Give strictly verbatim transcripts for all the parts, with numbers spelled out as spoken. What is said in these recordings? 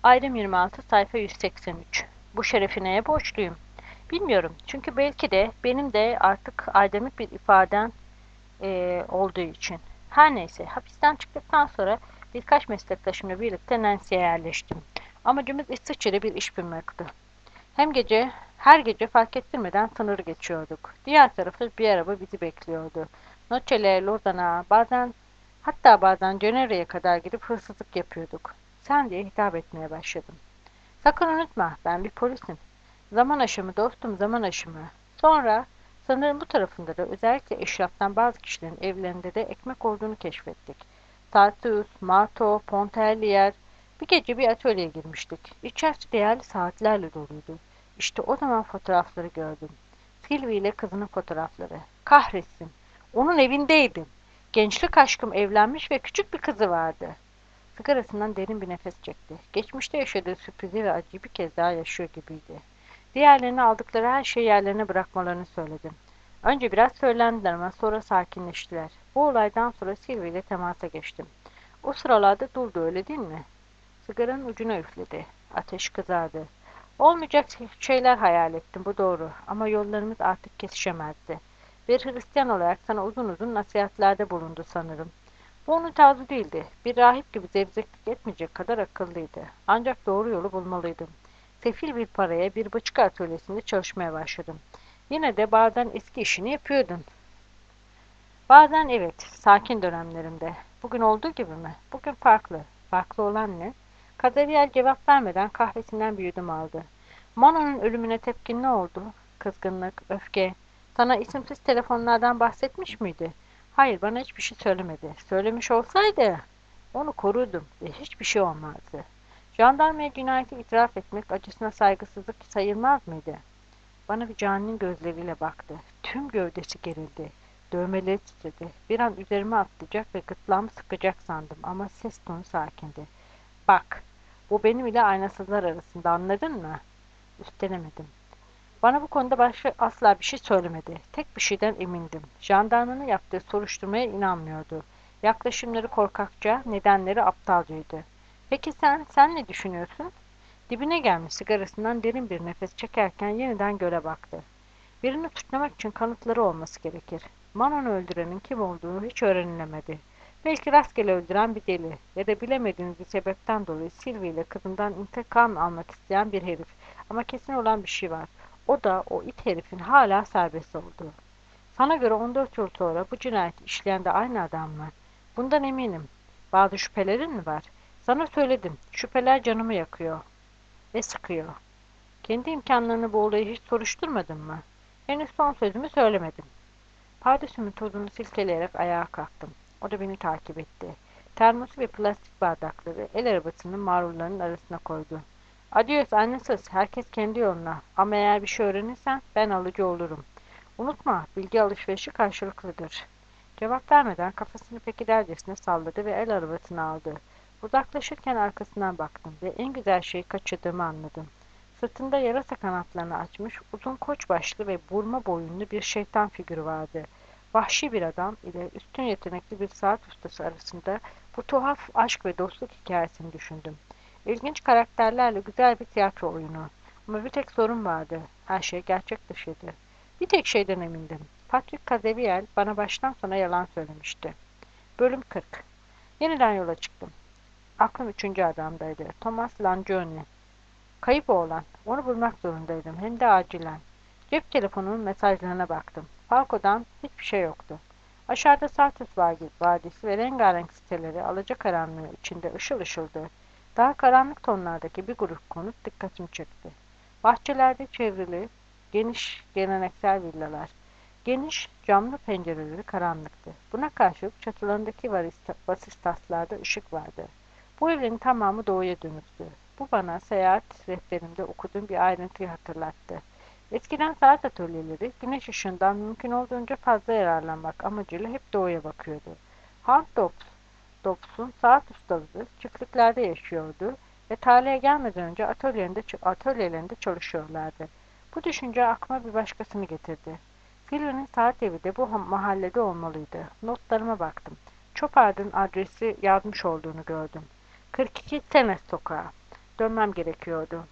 Ayrım yirmi altı sayfa yüz seksen üç. Bu şerefi neye borçluyum? Bilmiyorum. Çünkü belki de benim de artık aydemik bir ifadem eee, olduğu için. Her neyse, hapisten çıktıktan sonra birkaç meslektaşımla birlikte Nancy'ye yerleştim. Amacımız İsviçre'de bir iş bulmaktı. Hem gece, her gece fark ettirmeden sınırı geçiyorduk. Diğer tarafta bir araba bizi bekliyordu. Noçe'le Lozan'a, bazen hatta bazen Cenevre'ye kadar gidip hırsızlık yapıyorduk. Sen diye hitap etmeye başladım. Sakın unutma, ben bir polisim. Zaman aşımı dostum, zaman aşımı. Sonra sınırın bu tarafında da özellikle eşraftan bazı kişilerin evlerinde de ekmek olduğunu keşfettik. Tartus, Marto, Pontellier. Bir gece bir atölyeye girmiştik. İçerisi değerli saatlerle doluydu. İşte o zaman fotoğrafları gördüm. Sylvie ile kızının fotoğrafları. Kahretsin. Onun evindeydim. Gençlik aşkım evlenmiş ve küçük bir kızı vardı. Sigarasından derin bir nefes çekti. Geçmişte yaşadığı sürprizi ve acıyı bir kez daha yaşıyor gibiydi. Diğerlerine aldıkları her şeyi yerlerine bırakmalarını söyledim. Önce biraz söylendiler ama sonra sakinleştiler. Bu olaydan sonra Sylvie ile temasa geçtim. O sıralarda durdu öyle değil mi? Sigaranın ucuna üfledi. Ateş kızardı. Olmayacak şeyler hayal ettim bu doğru ama yollarımız artık kesişemezdi. Bir Hristiyan olarak sana uzun uzun nasihatlerde bulundu sanırım. Bu onun tarzı değildi. Bir rahip gibi zevzeklik etmeyecek kadar akıllıydı. Ancak doğru yolu bulmalıydım. Sefil bir paraya bir bıçkı atölyesinde çalışmaya başladım. Yine de bazen eski işini yapıyordun. Bazen evet, sakin dönemlerimde. Bugün olduğu gibi mi? Bugün farklı. Farklı olan ne? Kaderiyel cevap vermeden kahvesinden bir yudum aldı. Mano'nun ölümüne tepkin ne oldu? Kızgınlık, öfke. Sana isimsiz telefonlardan bahsetmiş miydi? Hayır, bana hiçbir şey söylemedi. Söylemiş olsaydı onu korurdum ve hiçbir şey olmazdı. Jandarmaya cinayeti itiraf etmek acısına saygısızlık sayılmaz mıydı? Bana bir caninin gözleriyle baktı. Tüm gövdesi gerildi. Dövmeleri titredi. Bir an üzerime atlayacak ve gırtlağımı sıkacak sandım ama ses tonu sakindi. Bak, bu benim ile aynasızlar arasında anladın mı? Üstelemedim. Bana bu konuda başka asla bir şey söylemedi. Tek bir şeyden emindim. Jandarmanın yaptığı soruşturmaya inanmıyordu. Yaklaşımları korkakça, nedenleri aptalcaydı. Peki sen, sen ne düşünüyorsun? Dibine gelmiş sigarasından derin bir nefes çekerken yeniden göle baktı. Birini suçlamak için kanıtları olması gerekir. Manon'u öldürenin kim olduğu hiç öğrenilemedi. Belki rastgele öldüren bir deli ya da bilemediğiniz bir sebepten dolayı Sylvie ile kızından intikam almak isteyen bir herif. Ama kesin olan bir şey var. O da o it herifin hala serbest olduğu. Sana göre on dört yıl sonra bu cinayeti işleyen de aynı adam mı? Bundan eminim. Bazı şüphelerin mi var? Sana söyledim. Şüpheler canımı yakıyor ve sıkıyor. Kendi imkanlarını bu olayı hiç soruşturmadın mı? Henüz son sözümü söylemedim. Pardesümün tozunu silkeleyerek ayağa kalktım. O da beni takip etti. Termosu ve plastik bardakları el arabasının marullarının arasına koydu. Adios annesiz, herkes kendi yoluna. Ama eğer bir şey öğrenirsen ben alıcı olurum. Unutma, bilgi alışverişi karşılıklıdır. Cevap vermeden kafasını pekedercesine salladı ve el arabasını aldı. Uzaklaşırken arkasından baktım ve en güzel şeyi kaçırdığımı anladım. Sırtında yarasa kanatlarını açmış, uzun koç başlı ve burma boyunlu bir şeytan figürü vardı. Vahşi bir adam ile üstün yetenekli bir saat ustası arasında bu tuhaf aşk ve dostluk hikayesini düşündüm. İlginç karakterlerle güzel bir tiyatro oyunu. Ama bir tek sorun vardı. Her şey gerçek dışıydı. Bir tek şeyden emindim. Patrick Kazeviel bana baştan sona yalan söylemişti. Bölüm kırk. Yeniden yola çıktım. Aklım üçüncü adamdaydı. Thomas Langione. Kayıp oğlan. Onu bulmak zorundaydım. Hem de acilen. Cep telefonumun mesajlarına baktım. Falco'dan hiçbir şey yoktu. Aşağıda Sartus Vadisi ve rengarenk siteleri alacakaranlığı içinde ışıl ışıldı. Daha karanlık tonlardaki bir grup konut dikkatimi çekti. Bahçelerde çevrili, geniş geleneksel villalar. Geniş, camlı pencereleri karanlıktı. Buna karşılık çatılarındaki vasistaslarda ışık vardı. Bu evlerin tamamı doğuya dönüktü. Bu bana seyahat rehberimde okuduğum bir ayrıntıyı hatırlattı. Eskiden saat atölyeleri güneş ışığından mümkün olduğunca fazla yararlanmak amacıyla hep doğuya bakıyordu. Hans Dobbs, Dobbs'un saat ustaları çiftliklerde yaşıyordu ve talihe gelmeden önce atölyelerinde, atölyelerinde çalışıyorlardı. Bu düşünce aklıma bir başkasını getirdi. Silvia'nın saat evi de bu mahallede olmalıydı. Notlarıma baktım. Chopard'ın adresi yazmış olduğunu gördüm. kırk iki Tenes Sokağı. Dönmem gerekiyordu.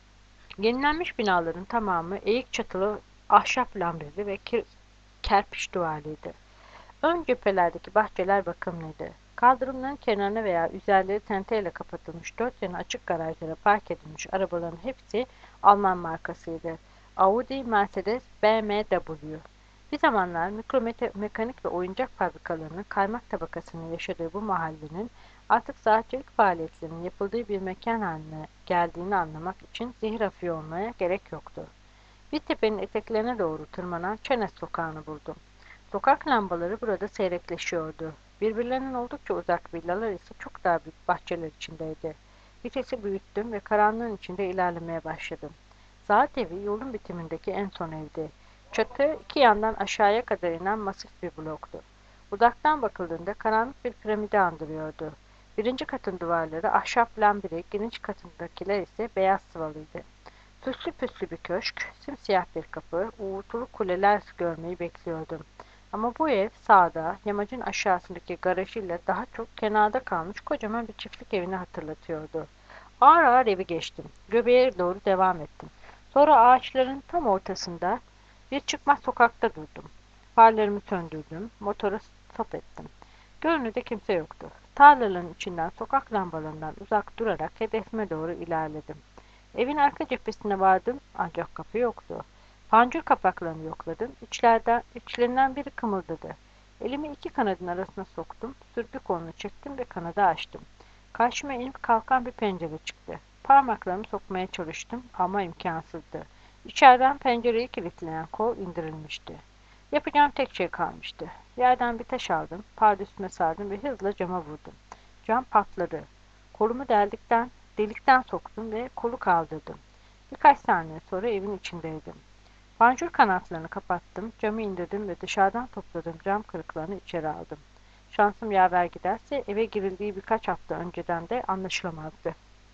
Yenilenmiş binaların tamamı eğik çatılı ahşap lambeli ve kir- kerpiç duvarlıydı. Ön cephelerdeki bahçeler bakımlıydı. Kaldırımların kenarına veya üzerleri tenteyle kapatılmış dört yanı açık garajlara park edilmiş arabaların hepsi Alman markasıydı. Audi, Mercedes, B M W. Bir zamanlar mikromekanik ve oyuncak fabrikalarının kaymak tabakasının yaşadığı bu mahallenin artık saatçilik faaliyetlerinin yapıldığı bir mekan haline geldiğini anlamak için zihir hafif olmaya gerek yoktu. Bir tepenin eteklerine doğru tırmanan Çenes sokağını buldum. Sokak lambaları burada seyrekleşiyordu. Birbirlerinden oldukça uzak villalar ise çok daha büyük bahçeler içindeydi. Vitesi büyüttüm ve karanlığın içinde ilerlemeye başladım. Saat evi yolun bitimindeki en son evdi. Çatı iki yandan aşağıya kadar inen masif bir bloktu. Uzaktan bakıldığında karanlık bir piramidi andırıyordu. Birinci katın duvarları ahşap lambiri, geniş katındakiler ise beyaz sıvalıydı. Süslü püslü bir köşk, simsiyah bir kapı, uğultulu kuleler görmeyi bekliyordum. Ama bu ev sağda, yamacın aşağısındaki garajıyla daha çok kenarda kalmış kocaman bir çiftlik evini hatırlatıyordu. Ağır ağır evi geçtim. Göbeğe doğru devam ettim. Sonra ağaçların tam ortasında bir çıkmaz sokakta durdum. Farlarımı söndürdüm, motoru stop ettim. Görünürde kimse yoktu. Tarlaların içinden sokak lambalarından uzak durarak hedefime doğru ilerledim. Evin arka cephesine vardım ancak kapı yoktu. Pancur kapaklarını yokladım. İçlerden, içlerinden biri kımıldadı. Elimi iki kanadın arasına soktum. Sürgü kolunu çektim ve kanadı açtım. Karşıma inip kalkan bir pencere çıktı. Parmaklarımı sokmaya çalıştım ama imkansızdı. İçeriden pencereyi kilitleyen kol indirilmişti. Yapacağım tek şey kalmıştı. Yerden bir taş aldım, pardesüme sardım ve hızla cama vurdum. Cam patladı. Kolumu deldikten, delikten soktum ve kolu kaldırdım. Birkaç saniye sonra evin içindeydim. Panjur kanatlarını kapattım, camı indirdim ve dışarıdan topladığım cam kırıklarını içeri aldım. Şansım yaver giderse eve girildiği birkaç hafta önceden de anlaşılamazdı.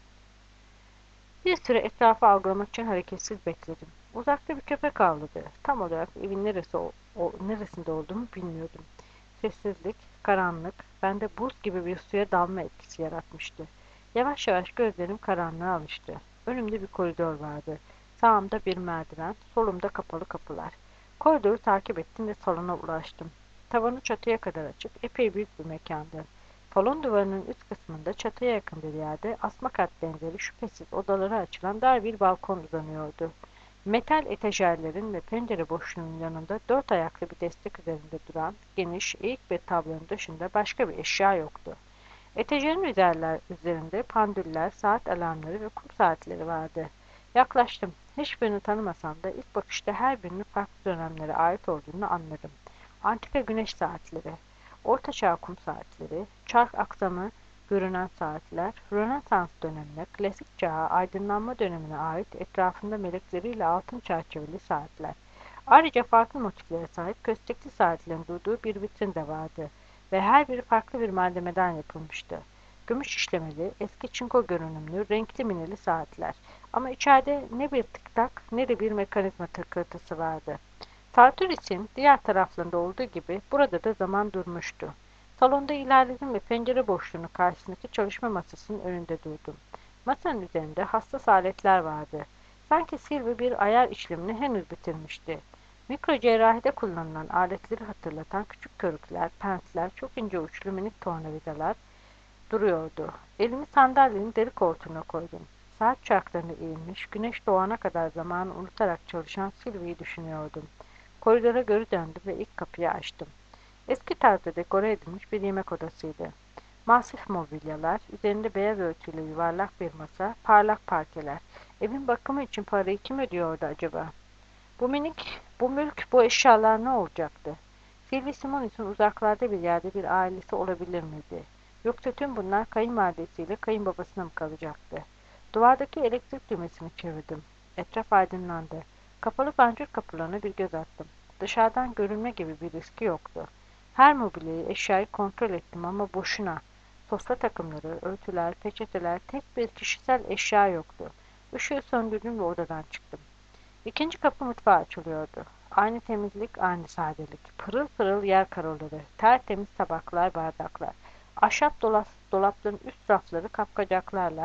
Bir süre etrafı algılamak için hareketsiz bekledim. Uzakta bir köpek avladı. Tam olarak evin neresi o, o, neresinde olduğumu bilmiyordum. Sessizlik, karanlık, bende buz gibi bir suya dalma etkisi yaratmıştı. Yavaş yavaş gözlerim karanlığa alıştı. Önümde bir koridor vardı. Sağımda bir merdiven, solumda kapalı kapılar. Koridoru takip ettim ve salona ulaştım. Tavanı çatıya kadar açık, epey büyük bir mekandı. Salon duvarının üst kısmında çatıya yakın bir yerde asma kat benzeri şüphesiz odalara açılan dar bir balkon uzanıyordu. Metal etajerlerin ve pencere boşluğunun yanında dört ayaklı bir destek üzerinde duran geniş, eğik bir tablonun dışında başka bir eşya yoktu. Etajerin üzerler, üzerinde pandüller, saat alarmları ve kum saatleri vardı. Yaklaştım. Hiçbirini tanımasam da ilk bakışta her birinin farklı dönemlere ait olduğunu anladım. Antika güneş saatleri, ortaçağ kum saatleri, çark aksamı görünen saatler, Rönesans dönemine, klasik çağa, aydınlanma dönemine ait etrafında melekleriyle altın çerçeveli saatler. Ayrıca farklı motiflere sahip köstekli saatlerin durduğu bir vitrin de vardı ve her biri farklı bir malzemeden yapılmıştı. Gümüş işlemeli, eski çinko görünümlü, renkli mineli saatler. Ama içeride ne bir tıktak ne de bir mekanizma tıkırtısı vardı. Sartoris'in diğer taraflarında olduğu gibi burada da zaman durmuştu. Salonda ilerledim ve pencere boşluğunun karşısındaki çalışma masasının önünde durdum. Masanın üzerinde hassas aletler vardı. Sanki Sylvie bir ayar işlemini henüz bitirmişti. Mikro cerrahide kullanılan aletleri hatırlatan küçük körükler, pensler, çok ince uçlu minik tornavidalar duruyordu. Elimi sandalyenin deri koltuğuna koydum. Saat çarklarını eğilmiş, güneş doğana kadar zamanı unutarak çalışan Sylvie'yi düşünüyordum. Koridora geri döndüm ve ilk kapıyı açtım. Eski tarzda dekore edilmiş bir yemek odasıydı. Masif mobilyalar, üzerinde beyaz örtüyle yuvarlak bir masa, parlak parkeler. Evin bakımı için parayı kim ödüyordu acaba? Bu minik, bu mülk, bu eşyalar ne olacaktı? Sylvie Simonis'in uzaklarda bir yerde bir ailesi olabilir miydi? Yoksa tüm bunlar kayınvalidesiyle kayınbabasına mı kalacaktı? Duvardaki elektrik düğmesini çevirdim. Etraf aydınlandı. Kapalı pancur kapılarına bir göz attım. Dışarıdan görünme gibi bir riski yoktu. Her mobilyayı, eşyayı kontrol ettim ama boşuna. Sofra takımları, örtüler, peçeteler, tek bir kişisel eşya yoktu. Işığı söndürdüm ve odadan çıktım. İkinci kapı mutfağa açılıyordu. Aynı temizlik, aynı sadelik. Pırıl pırıl yer karoları, tertemiz tabaklar, bardaklar. Ahşap dolap, dolapların üst rafları kapkacaklarla,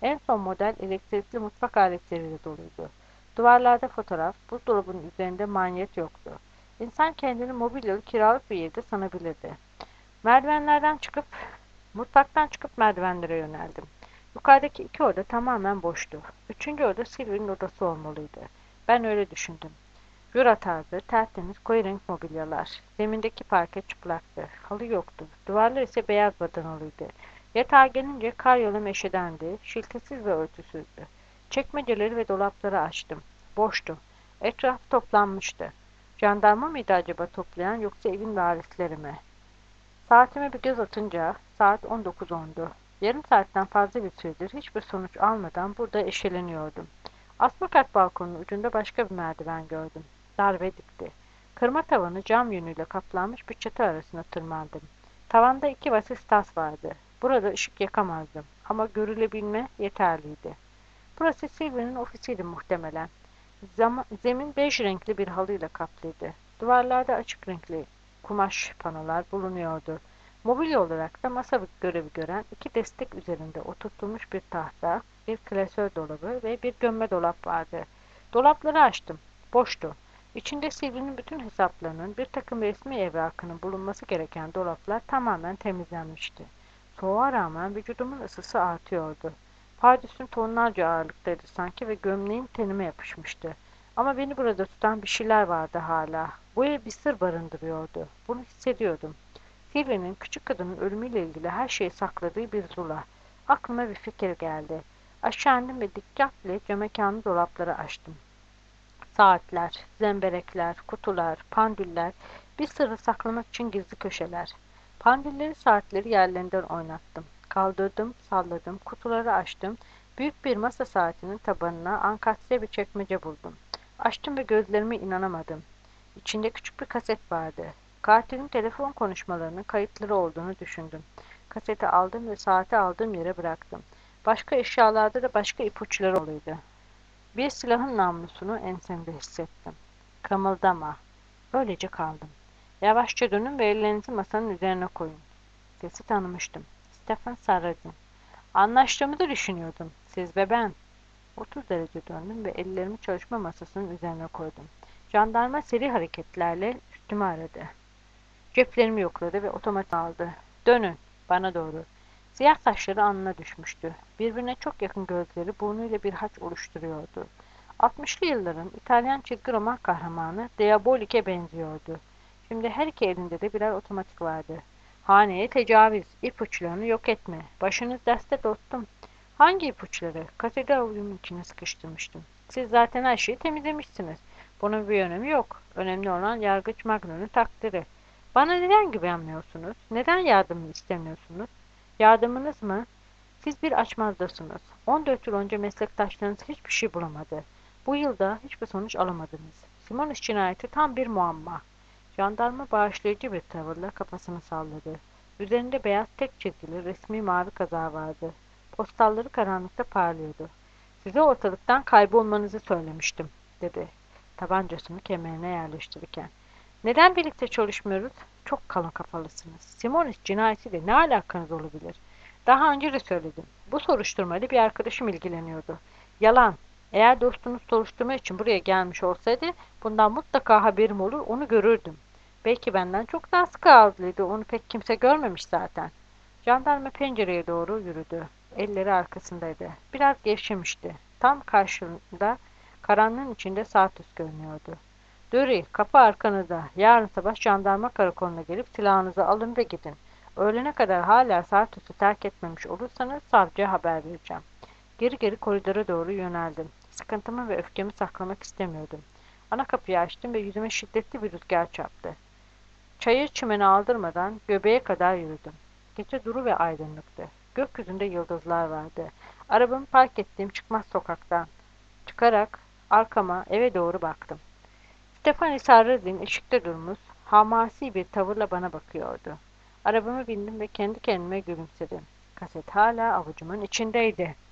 En son model elektrikli mutfak aletleriyle doluydu. Duvarlarda fotoğraf, buzdolabının üzerinde manyet yoktu. İnsan kendini mobilyalı kiralık bir yerde sanabilirdi. Merdivenlerden çıkıp, mutfaktan çıkıp merdivenlere yöneldim. Yukarıdaki iki oda tamamen boştu. Üçüncü oda Sylvie'nin odası olmalıydı. Ben öyle düşündüm. Jura tarzı, tertemiz, koyu renk mobilyalar. Zemindeki parke çıplaktı. Halı yoktu. Duvarlar ise beyaz badanalıydı. Yatağa gelince karyolu meşedendi. Şiltesiz ve örtüsüzdü. Çekmeceleri ve dolapları açtım. Boştu. Etraf toplanmıştı. Jandarma mıydı acaba toplayan yoksa evin varisleri mi? Saatime bir göz atınca saat on dokuz ondu. Yarım saatten fazla bir süredir hiçbir sonuç almadan burada eşeleniyordum. Asma kat balkonun ucunda başka bir merdiven gördüm. Dar ve dikti. Kırma tavanı cam yünüyle kaplanmış bir çatı arasına tırmandım. Tavanda iki vasis tas vardı. Burada ışık yakamazdım ama görülebilme yeterliydi. Burası Sylvie'nin ofisiydi muhtemelen. Zama, zemin bej renkli bir halıyla kaplıydı. Duvarlarda açık renkli kumaş panolar bulunuyordu. Mobilya olarak da masa görevi gören iki destek üzerinde oturtulmuş bir tahta, bir klasör dolabı ve bir gömme dolap vardı. Dolapları açtım. Boştu. İçinde Sylvie'nin bütün hesaplarının, bir takım resmi evrakının bulunması gereken dolaplar tamamen temizlenmişti. Soğuğa rağmen vücudumun ısısı artıyordu. Pardüsüm tonlarca ağırlıktaydı sanki ve gömleğim tenime yapışmıştı. Ama beni burada tutan bir şeyler vardı hala. Bu ev bir sır barındırıyordu. Bunu hissediyordum. Sylvie'nin küçük kadının ölümüyle ilgili her şeyi sakladığı bir zula. Aklıma bir fikir geldi. Aşağı indim ve dikkatle camekanlı dolapları açtım. Saatler, zemberekler, kutular, pandüller, bir sırrı saklamak için gizli köşeler. Pandülleri, saatleri yerlerinden oynattım. Kaldırdım, salladım, kutuları açtım. Büyük bir masa saatinin tabanına ankastre bir çekmece buldum. Açtım ve gözlerime inanamadım. İçinde küçük bir kaset vardı. Katilin telefon konuşmalarının kayıtları olduğunu düşündüm. Kaseti aldım ve saati aldığım yere bıraktım. Başka eşyalarda da başka ipuçları oluydu. Bir silahın namlusunu ensemde hissettim. Kımıldama. Öylece kaldım. Yavaşça dönün ve ellerinizi masanın üzerine koyun. Sesi tanımıştım. Stephen Sarrazin. Anlaştığımızı düşünüyordum. Siz ve ben. otuz derece döndüm ve ellerimi çalışma masasının üzerine koydum. Jandarma seri hareketlerle üstümü aradı. Ceplerimi yokladı ve otomat aldı. Dönün. Bana doğru. Siyah saçları alnına düşmüştü. Birbirine çok yakın gözleri burnuyla bir haç oluşturuyordu. altmışlı yılların İtalyan çizgi roman kahramanı Diabolik'e benziyordu. Şimdi her iki elinde de birer otomatik vardı. Haneye tecavüz, ipuçlarını yok etme. Başınız derste dostum. Hangi ipuçları? Kaseti avucumun içine sıkıştırmıştım. Siz zaten her şeyi temizlemişsiniz. Bunun bir önemi yok. Önemli olan Yargıç Magnus'un takdiri. Bana neden güvenmiyorsunuz? Neden yardımımı istemiyorsunuz? Yardımınız mı? Siz bir açmazdasınız. on dört yıl önce meslektaşlarınız hiçbir şey bulamadı. Bu yılda hiçbir sonuç alamadınız. Simonis cinayeti tam bir muamma. Jandarma bağışlayıcı bir tavırla kafasını salladı. Üzerinde beyaz tek çizgili resmi mavi kazağı vardı. Postalları karanlıkta parlıyordu. Size ortalıktan kaybolmanızı söylemiştim, dedi. Tabancasını kemerine yerleştirirken. Neden birlikte çalışmıyoruz? Çok kalın kafalısınız. Simonis cinayetiyle ne alakanız olabilir? Daha önce de söyledim. Bu soruşturmayla bir arkadaşım ilgileniyordu. Yalan. Eğer dostunuz soruşturma için buraya gelmiş olsaydı bundan mutlaka haberim olur, onu görürdüm. Belki benden çok daha sıkı ağızlıydı. Onu pek kimse görmemiş zaten. Jandarma pencereye doğru yürüdü. Elleri arkasındaydı. Biraz gevşemişti. Tam karşında, karanlığın içinde Sartus görünüyordu. Döri, kapı arkanızda. Yarın sabah jandarma karakoluna gelip silahınızı alın ve gidin. Öğlene kadar hala Sartus'u terk etmemiş olursanız savcıya haber vereceğim. Geri geri koridora doğru yöneldim. Sıkıntımı ve öfkemi saklamak istemiyordum. Ana kapıyı açtım ve yüzüme şiddetli bir rüzgar çarptı. Çayır çimeni aldırmadan göbeğe kadar yürüdüm. Gece duru ve aydınlıktı. Gökyüzünde yıldızlar vardı. Arabamı park ettiğim çıkmaz sokaktan çıkarak arkama eve doğru baktım. Stefani Sarrazin ışıkta durmuş, hamasi bir tavırla bana bakıyordu. Arabama bindim ve kendi kendime gülümsedim. Kaset hala avucumun içindeydi.